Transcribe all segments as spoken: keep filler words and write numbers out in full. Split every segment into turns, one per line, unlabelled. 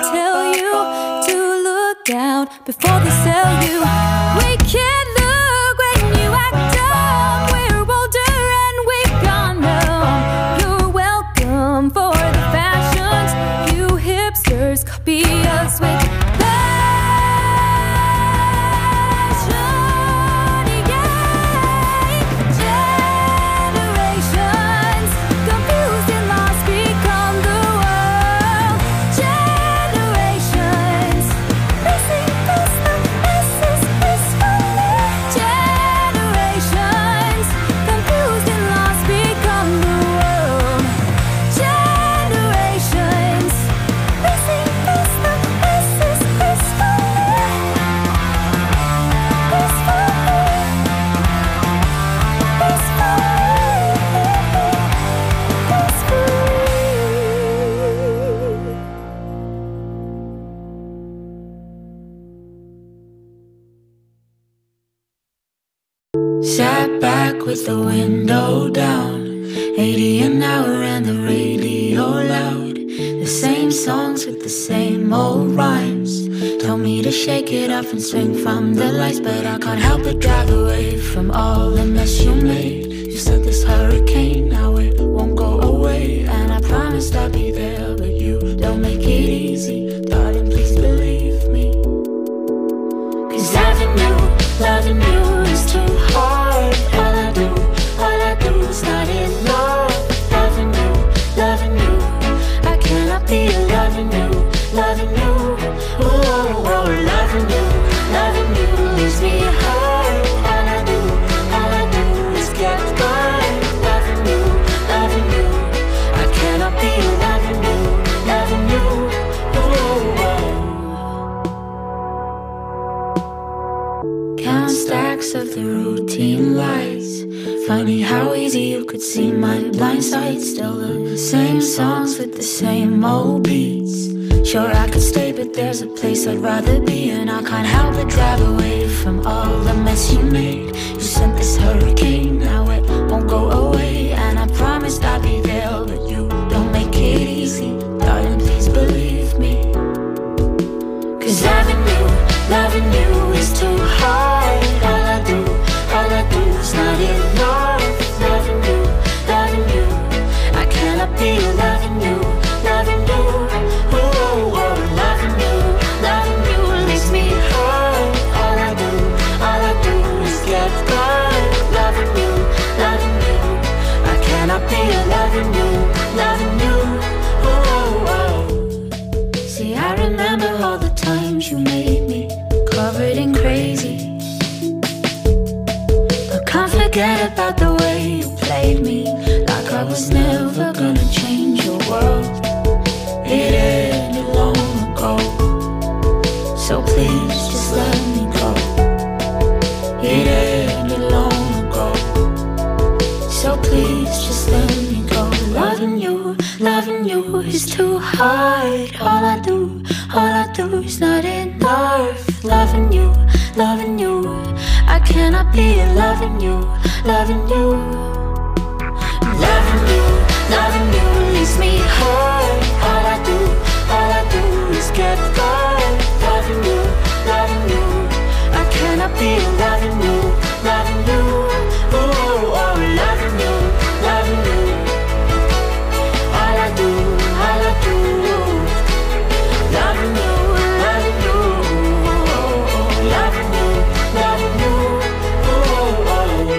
tell you to look out before they sell you. We can't look when you act dumb. We're older and we've gone numb. You're welcome for the fashions. You hipsters copy us with
sat back with the window down, eighty an hour and the radio loud. The same songs with the same old rhymes. Told me to shake it off and swing from the lights, but I can't help but drive away from all the mess you made. You said this hurricane, now it won't go away, and I promised I'd be there, but you don't make it easy. Darling, please believe me, 'cause loving you, loving you is too hard. All I do, all I do is not enough. Loving you, loving you, I cannot be loving you, loving you. Oh, oh, oh, loving you, loving you leaves me hurt. All I do, all I do is get burned. Loving you, loving you, I cannot be loving you, loving you. Oh, oh, oh. Count stacks of the routine lights. Funny how easy you could see my blind side. Still the same songs with the same old beats. Sure I could stay, but there's a place I'd rather be, and I can't help but drive away from all the mess you made. You sent this hurricane, now it won't go away, and I promised I'd be there, but you don't make it easy. Darling, please believe me, 'cause loving you, loving you is too hard. All I do, all I do is not enough. Loving you, loving you, I cannot be loving you, loving you. Oh, oh, oh, loving you, loving you leaves me hurt. All I do, all I do is get burned. Loving you, loving you, I cannot be loving you, loving you. Oh, oh, oh. See, I remember all the times you made me covered in crazy. I can't forget about the way you played me, like I was never gonna change your world. It ended long ago, so please just let me go. It ended long ago, so please just let me go. Loving you, loving you is too hard. All I do, all I do is not enough. Loving you, loving you, I cannot be loving you, loving you. Loving you, loving you leaves me hurt. All I do, all I do is get burned. Loving you, loving you, I cannot be loving you, loving you. Oh, oh, oh, loving you, loving you. All I do, all I do, loving you, loving you. Oh, oh, loving you, loving you. Oh, oh, oh.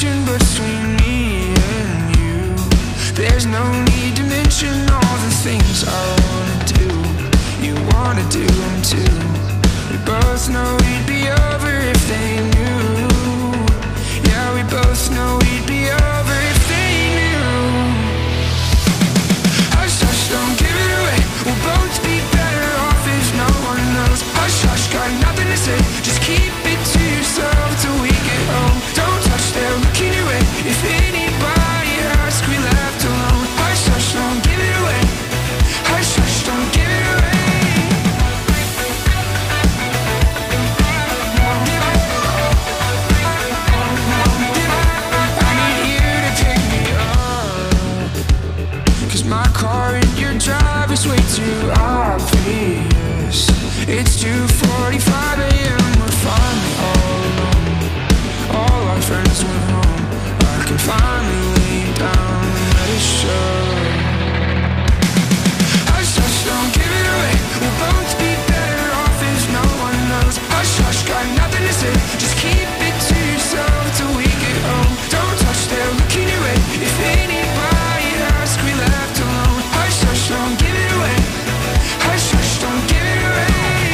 connection between me and you. There's no need to mention all the things I wanna do. You wanna do them too. We both know we'd be over if they knew. Yeah, we both know we'd be over if they knew. Hush, hush, don't give it away. We'll both be better off if no one knows. Hush, hush, got nothing to say. Just keep it to yourself till we get home. Don't touch, they're looking your way. If anybody asks, we left alone. Hush, hush, don't give it away. Hush, hush, don't give it away. I need you to take me up, 'cause my car in your drive is way too obvious. It's two forty-five a m, we're finally all alone. All our friends went home. I can finally lay down and let it show. Hush, hush, don't give it away. We'll both be better off if no one knows. Hush, hush, got nothing to say. Just keep it to yourself till we get home. Don't touch, they're looking your way. If anybody asks, we left alone. Hush, hush, don't give it away. Hush, hush, don't give it away.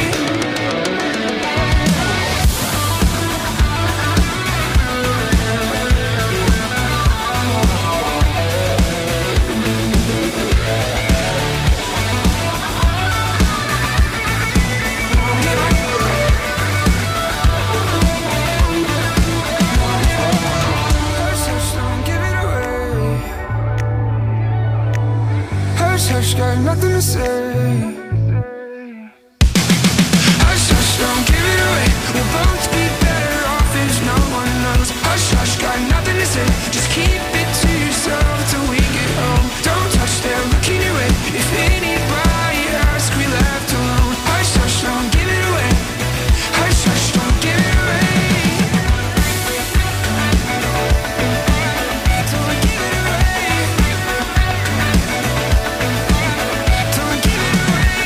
Hush, got nothing to say. Hush, hush, don't give it away. We'll both be better off if no one knows. Hush, hush, got nothing to say. Just keep it to yourself till we get home. Don't touch, they're looking your way. If anybody asks, we left alone. Hush, hush, don't give it away. Hush, hush, don't give it away. Don't give it away. Don't give it away.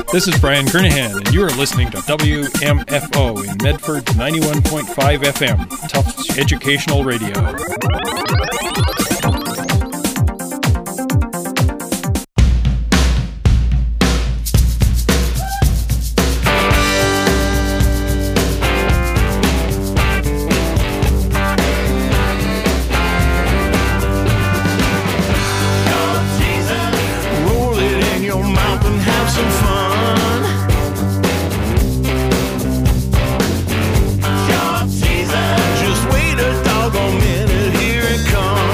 This is Brian Kernahan, and you are listening to W M F O in Medford ninety-one point five F M, Tufts Educational Radio.
Just wait a doggone minute, here it comes.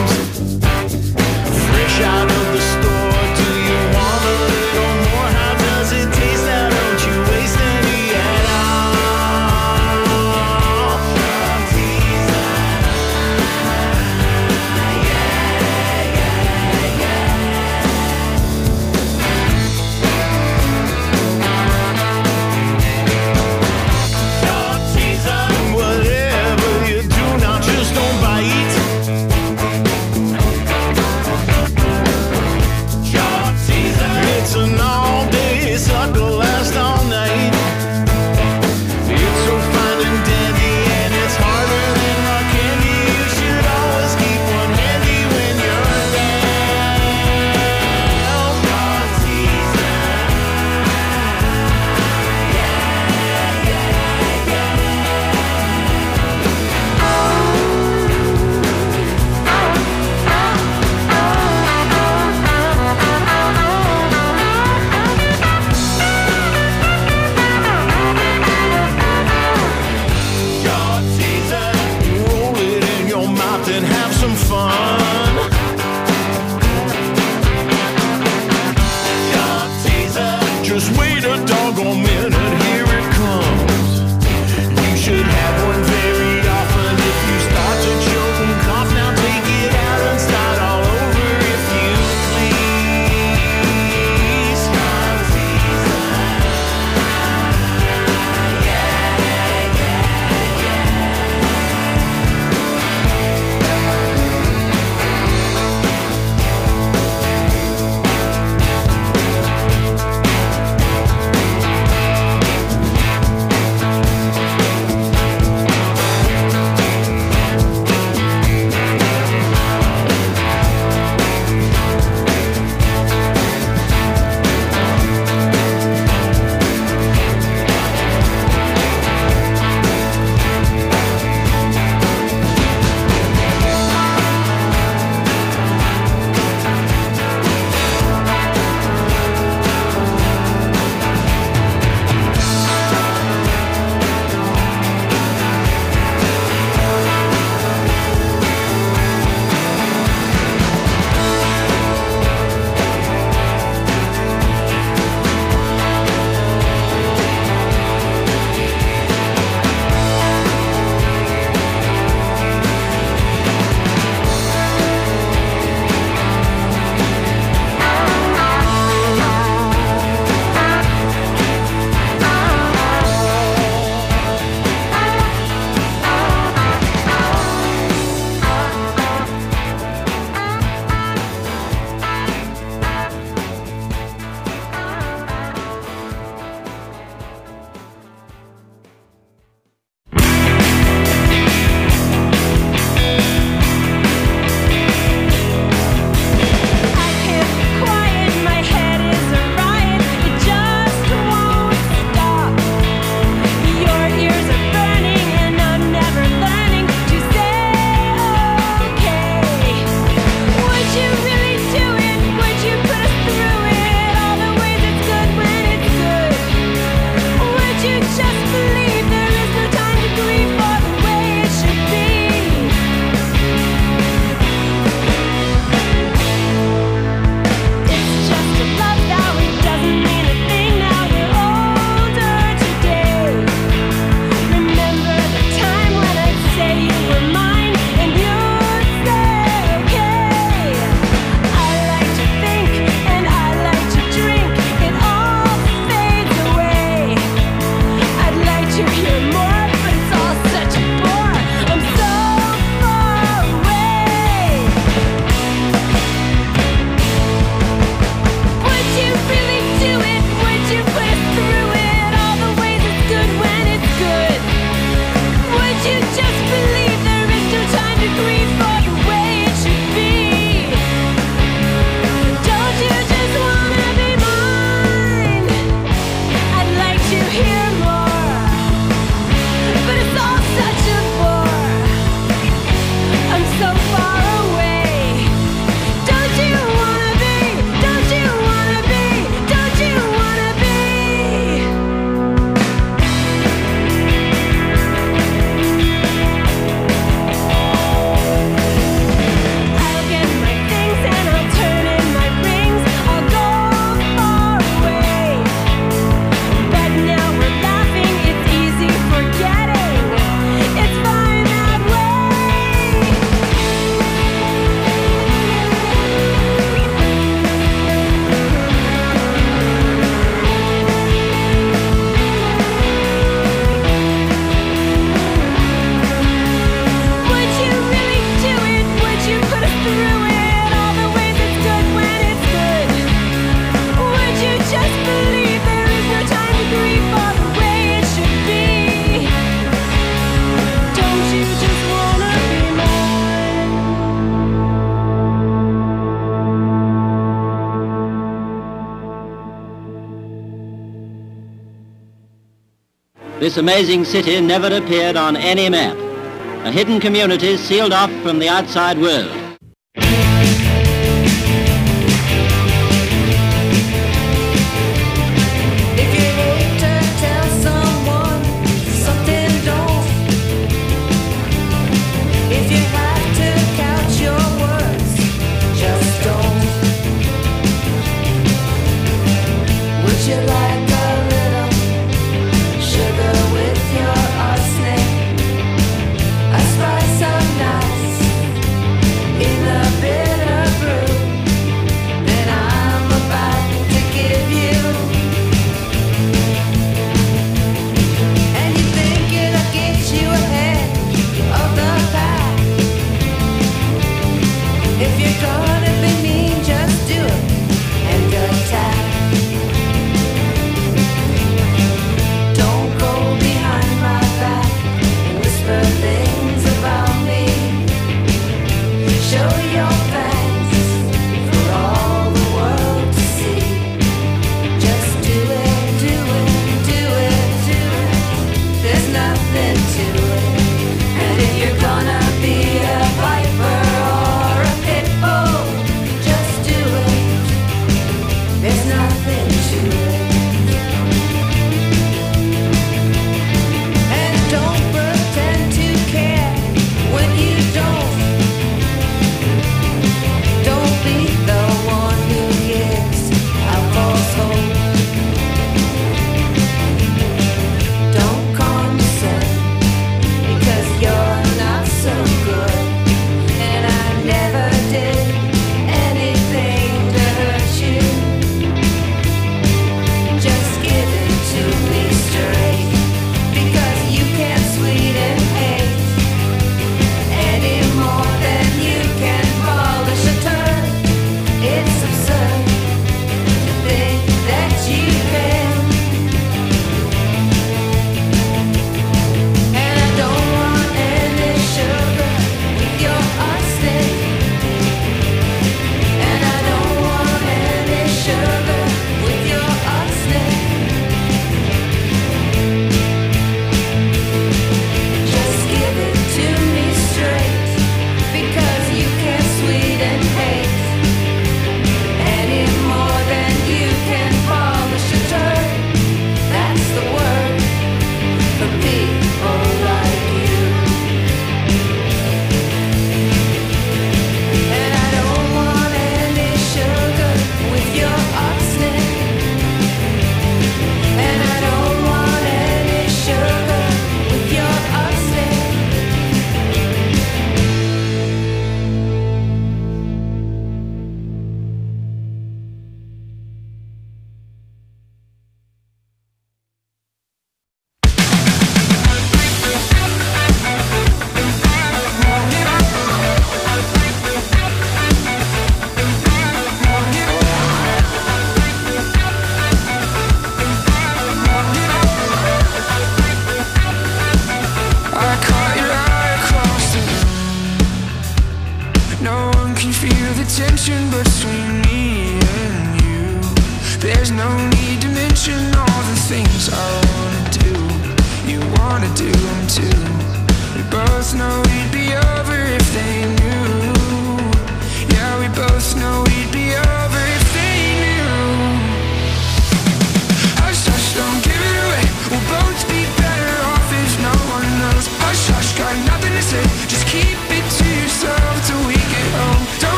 This amazing city never appeared on any map. A hidden community sealed off from the outside world.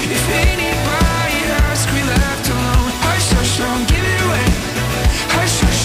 Hush, hush, don't give it away. Hush, hush.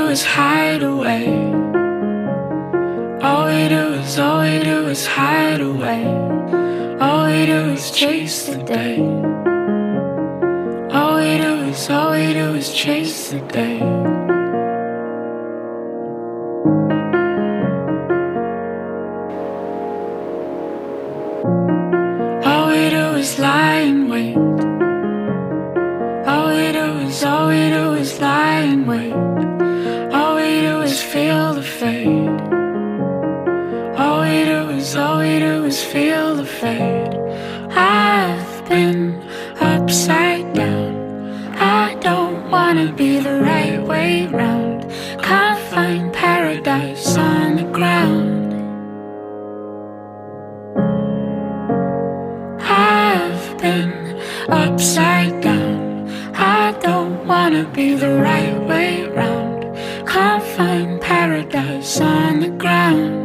do is hide away. All we do is, all we do is hide away. All we do is chase the day. All we do is, all we do is chase the day. All we do is lie in wait. All we do is, all we do is lie in wait. All we do is feel the fade. All we do is, all we do is feel the fade. I've been upside down. I don't wanna be the right way round. Can't find paradise on the ground. I've been upside down. I don't wanna be the right way round. Can't find paradise on the ground.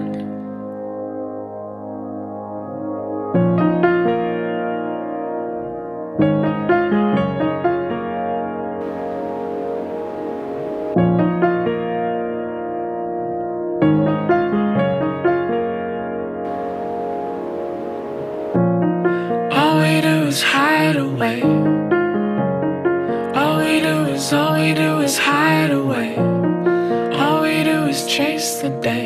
All we do is hide away. All we do is, all we do is hide away. All we do is chase the day.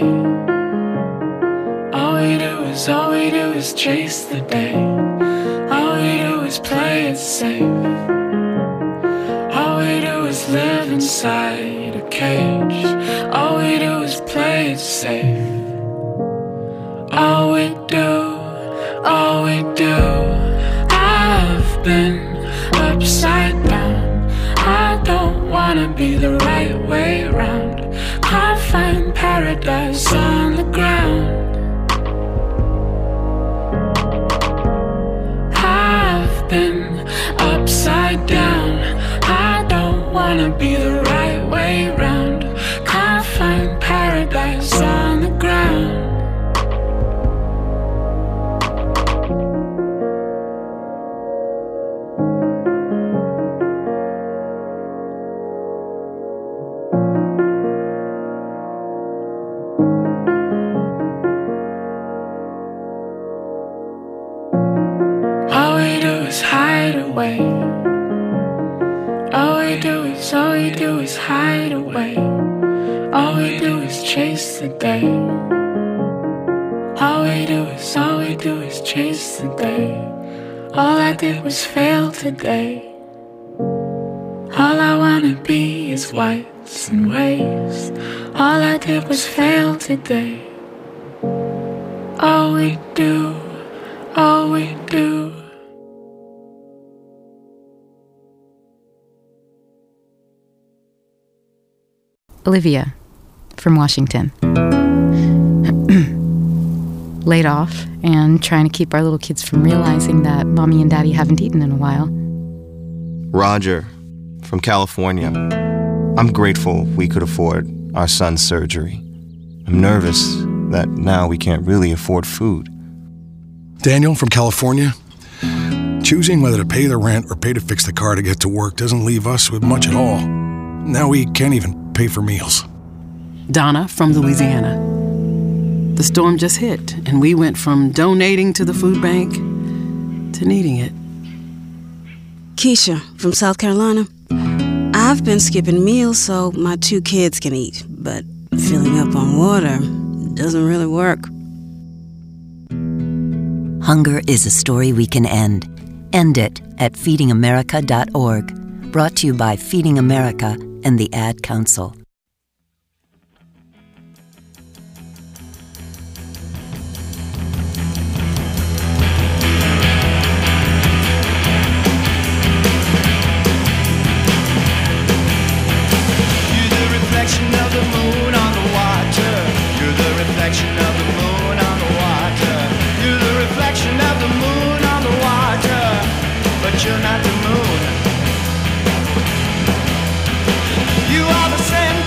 All we do is, all we do is chase the day. All we do is play it safe. All we do is live inside a cage. All we do is play it safe. All we do, all we do. I've been upside down. I don't wanna be the right way round. Can't find paradise on the ground. I've been upside down. I don't wanna be the right way round. Can't find paradise on the ground. All we do is hide away. All we do is, all we do is hide away. All we do is chase the day. All we do is, all we do is chase the day. All I did was fail today. All I wanna be is whites and waves. All I did was fail today. All we do, all we do.
Olivia from Washington. Laid off and trying to keep our little kids from realizing that mommy and daddy haven't eaten in a while.
Roger from California. I'm grateful we could afford our son's surgery. I'm nervous that now we can't really afford food.
Daniel from California. Choosing whether to pay the rent or pay to fix the car to get to work doesn't leave us with much at all. Now we can't even pay for meals.
Donna from Louisiana. The storm just hit, and we went from donating to the food bank to needing it.
Keisha from South Carolina. I've been skipping meals so my two kids can eat, but filling up on water doesn't really work.
Hunger is a story we can end. End it at feeding america dot org. Brought to you by Feeding America and the Ad Council.
Of the moon on the water. You're the reflection of the moon on the water. You're the reflection of the moon on the water, but you're not the moon. You are the same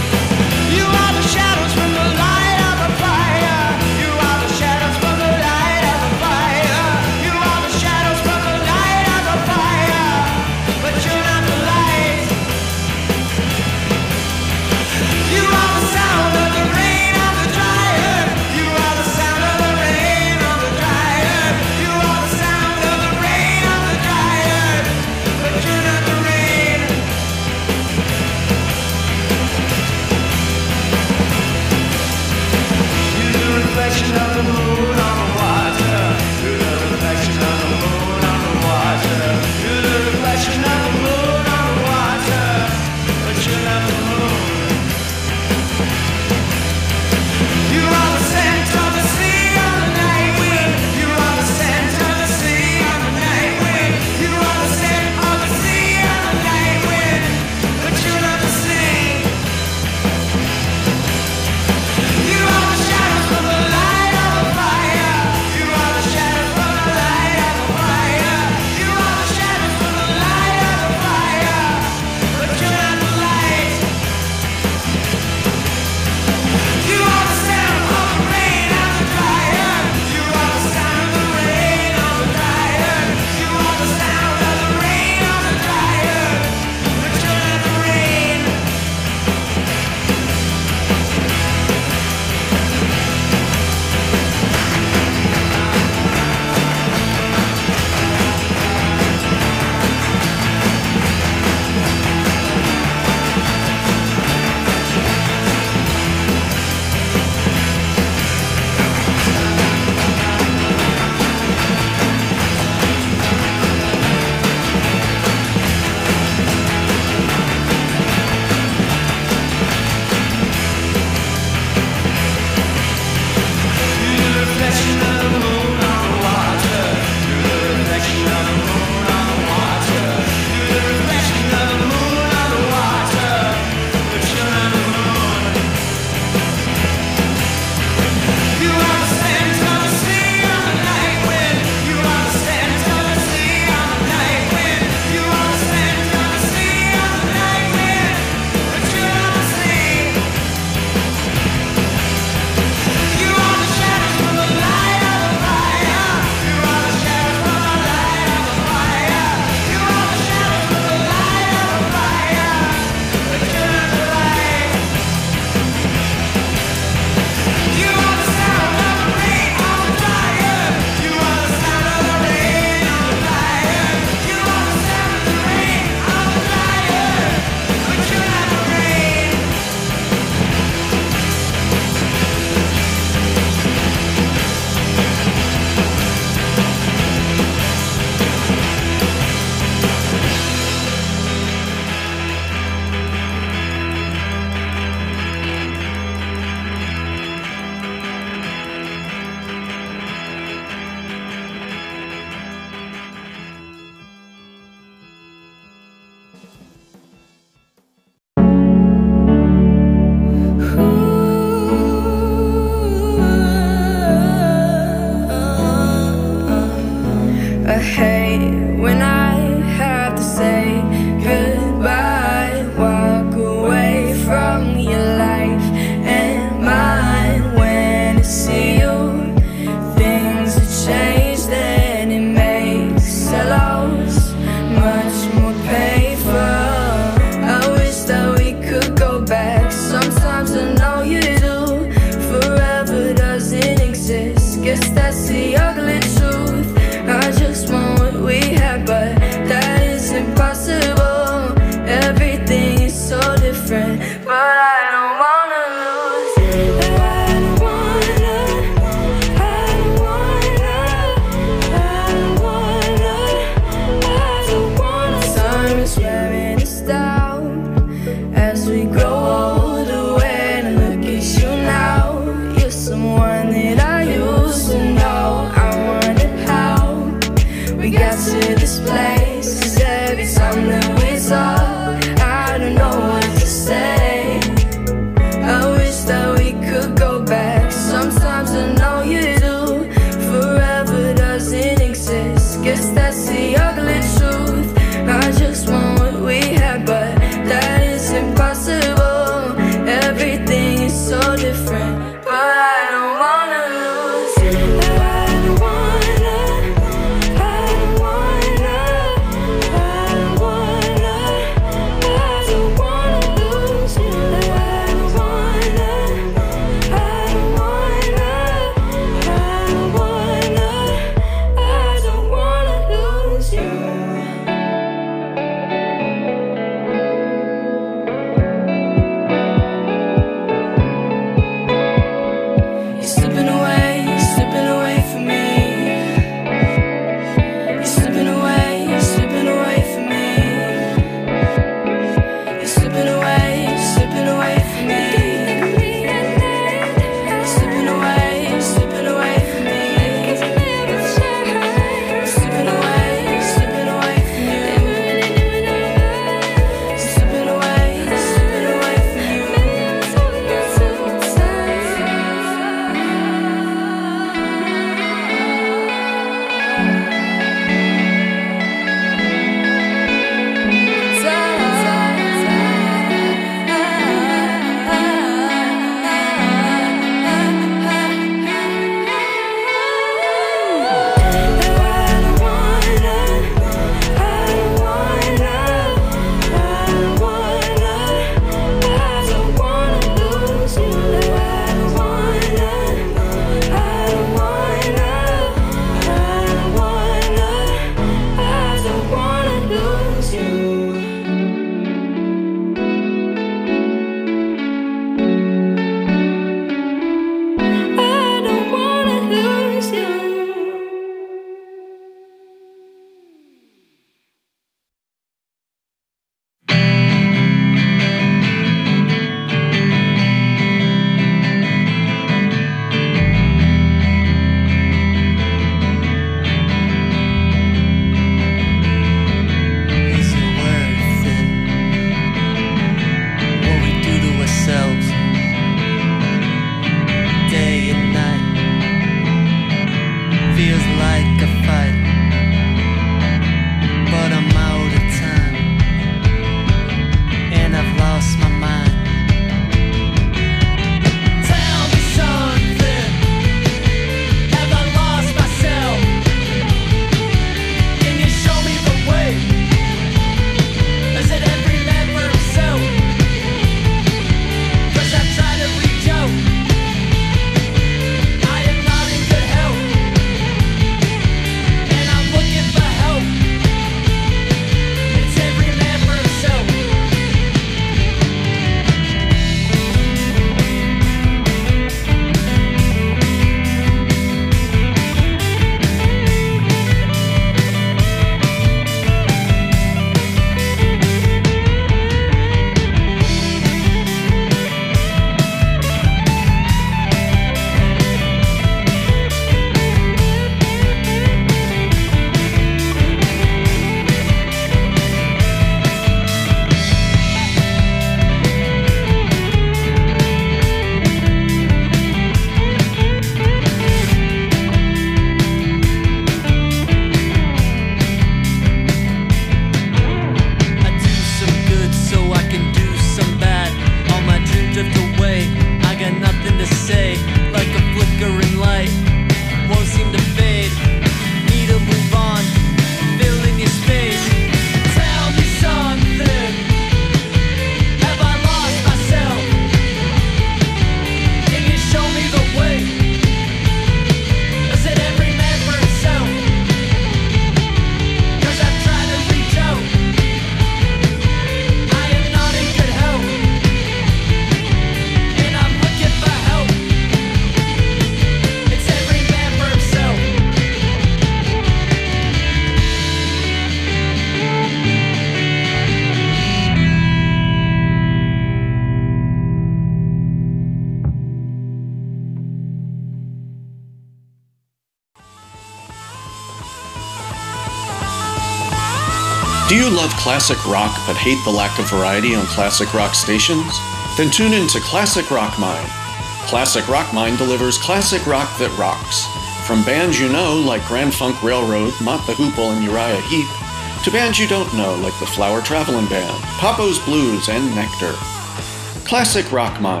Do you love classic rock but hate the lack of variety on classic rock stations? Then tune in to Classic Rock Mine. Classic Rock Mine delivers classic rock that rocks. From bands you know like Grand Funk Railroad, Mott the Hoople, and Uriah Heep, to bands you don't know like the Flower Traveling Band, Papo's Blues, and Nectar. Classic Rock Mine.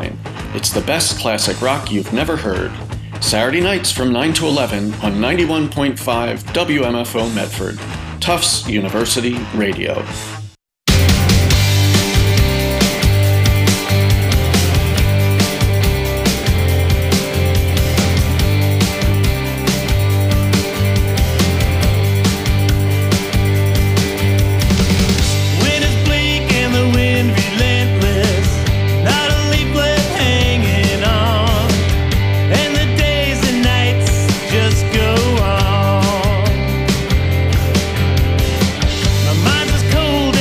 It's the best classic rock you've never heard. Saturday nights from nine to eleven on ninety-one point five W M F O Medford, Tufts University Radio.
Cold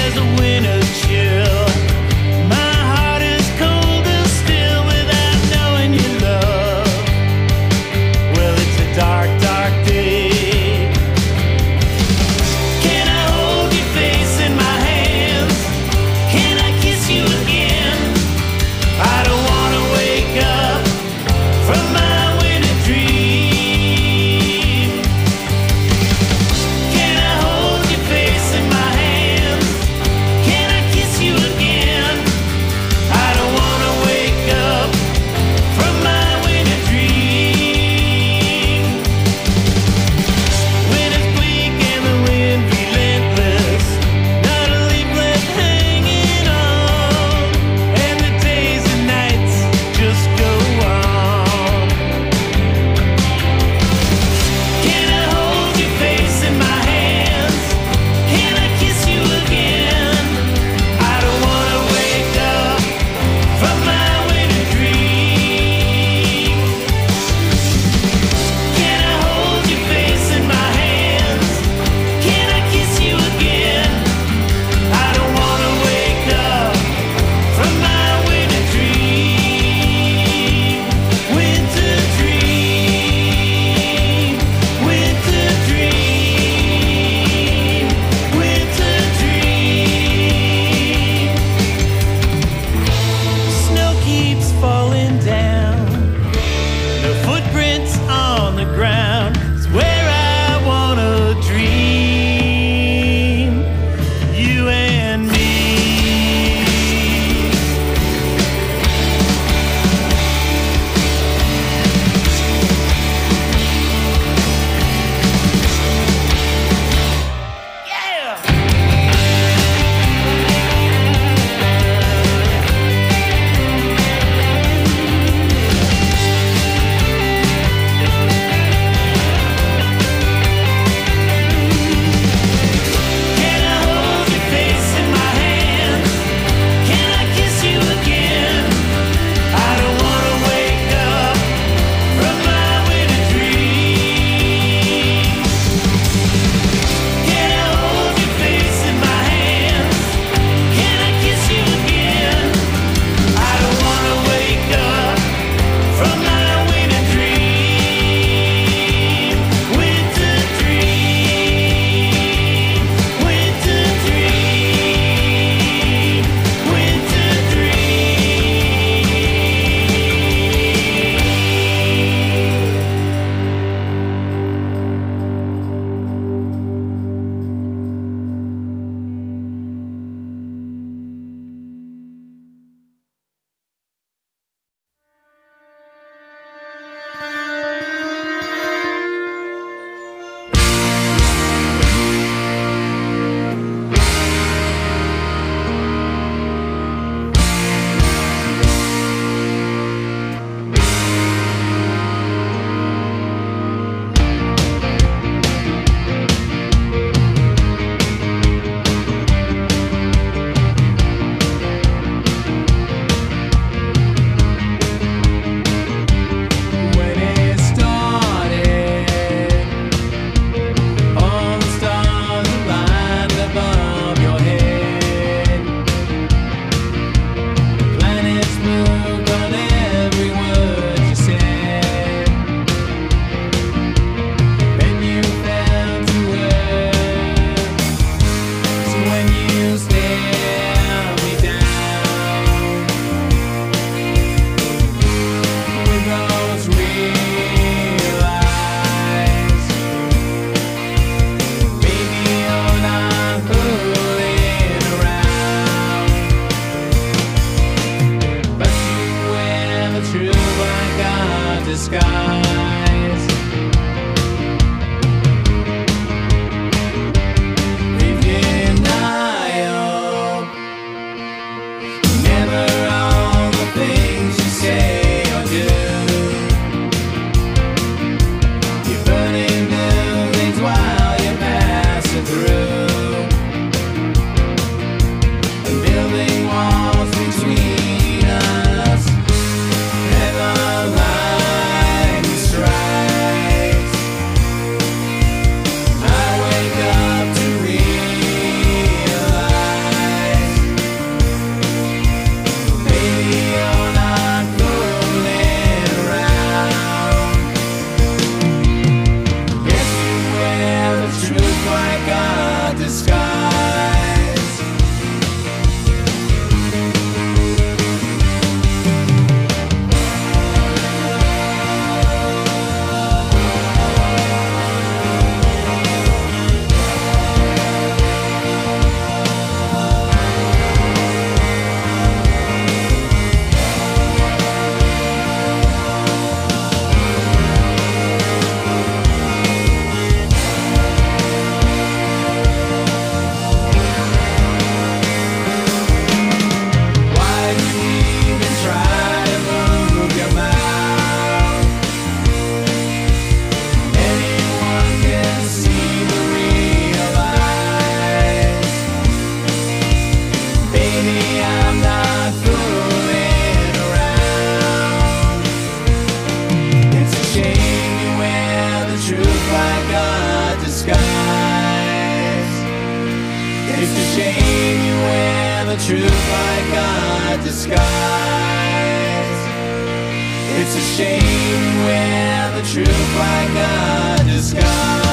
skies. We've denial. Never all the things you say or do. You're burning buildings while you're passing through. And building walls between us. Never lightning strikes. I wake up to realize, baby, you're not fooling around. Guess you wear the truth like a disguise. Why do you even try to move your mouth? Anyone can see the real eyes. Baby, I'm not fooling around. It's a shame you wear the truth like a disguise. It's a shame you wear the truth like a disguise. It's a shame you wear the truth like a disguise.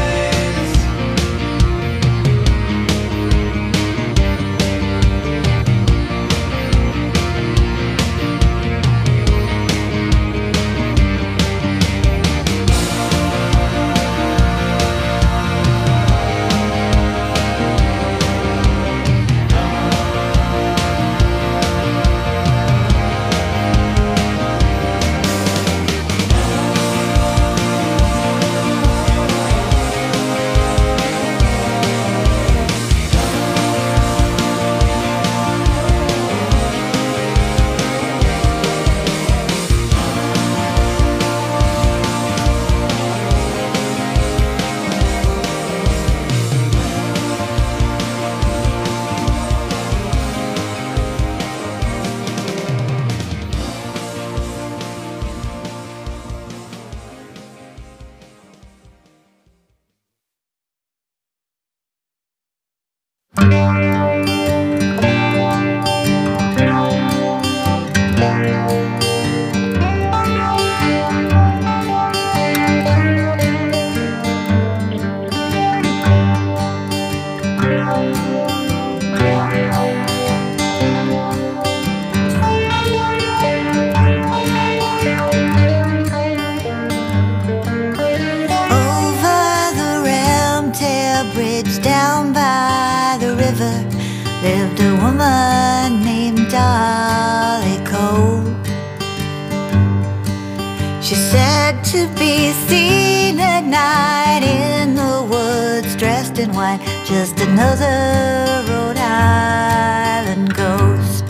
Over the Ramtail Bridge down by the river lived a woman named Dolly Cole. She's said to be seen at night in the woods dressed in white, just another Rhode Island ghost.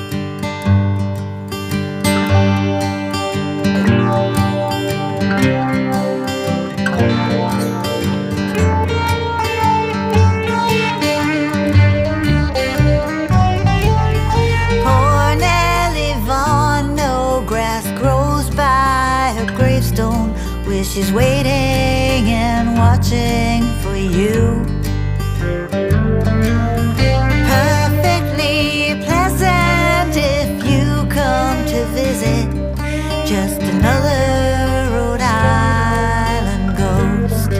Poor Nellie Vaughan, no grass grows by her gravestone, where she's waiting and watching for you. Perfectly pleasant if you come to visit, just another Rhode Island ghost.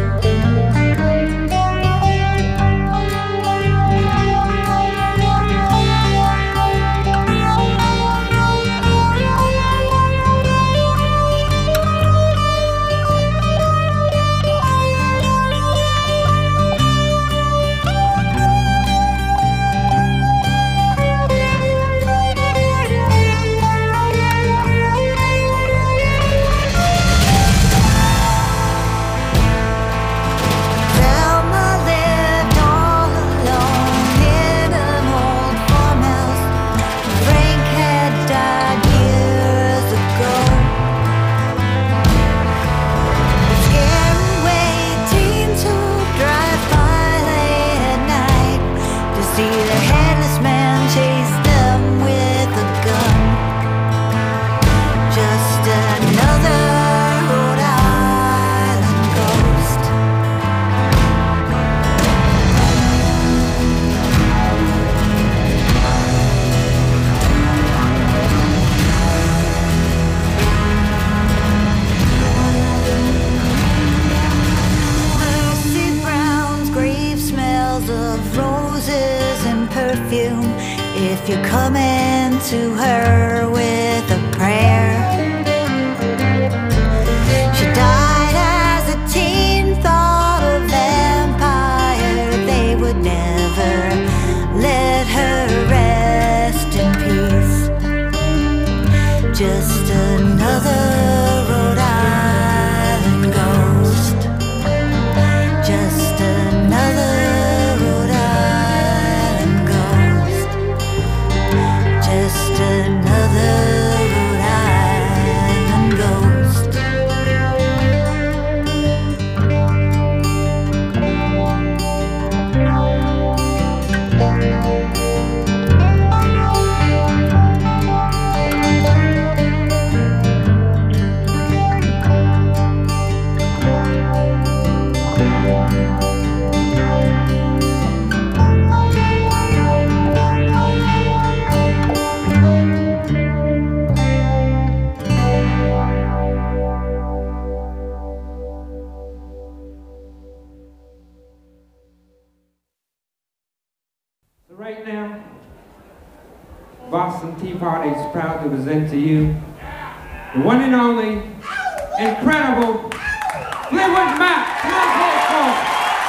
if you're coming to her with a prayer. She died as a teen, thought a vampire. They would never let her rest in peace. Just another Rhode Island ghost. Just another Rhode Island ghost. Just another Rhode Island ghost.
Right now, Boston Tea Party is proud to present to you the one and only, incredible Fleetwood Mac. Come on, play it for us.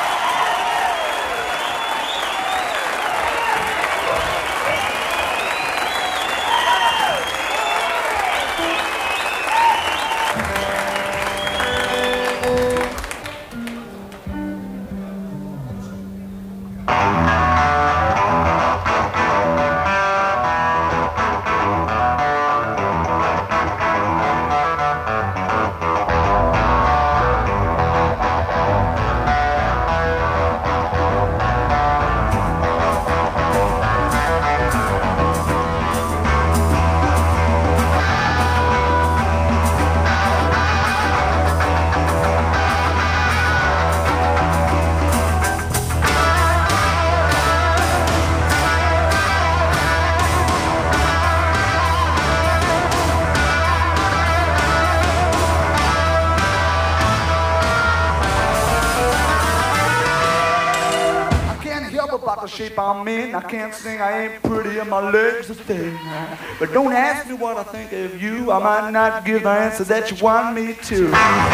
About the shape I'm in, I can't sing, I ain't pretty, and my legs are thin. But don't ask me what I think of you, I might not give the answer that you want me to.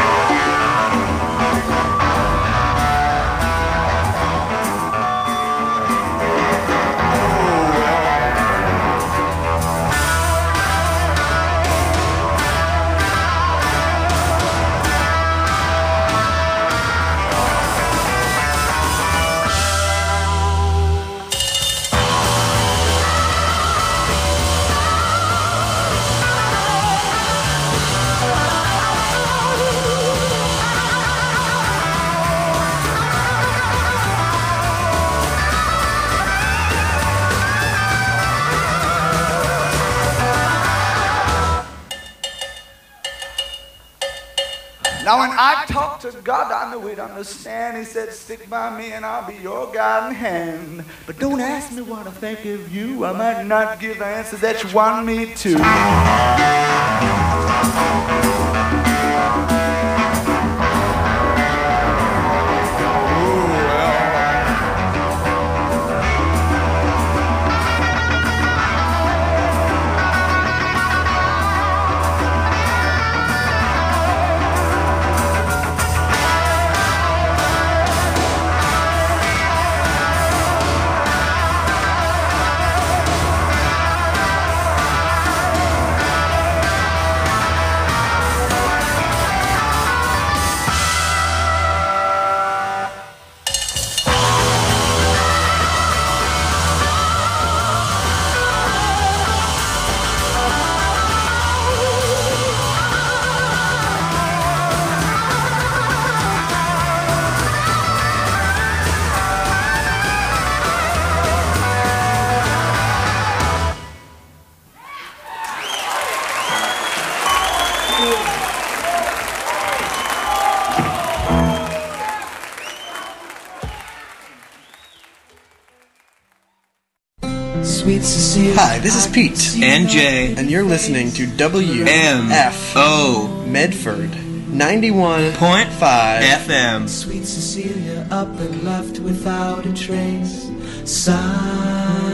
Now when I talked to God, I knew he'd understand. He said, stick by me and I'll be your guiding hand. But don't ask me what I think of you. I might not give the answer that you want me to.
Sweet Cecilia. Hi, this is Pete.
And Jay.
And you're listening to W
M
F
O
Medford ninety-one point five
F M.
Sweet Cecilia up and left without a trace. Sigh.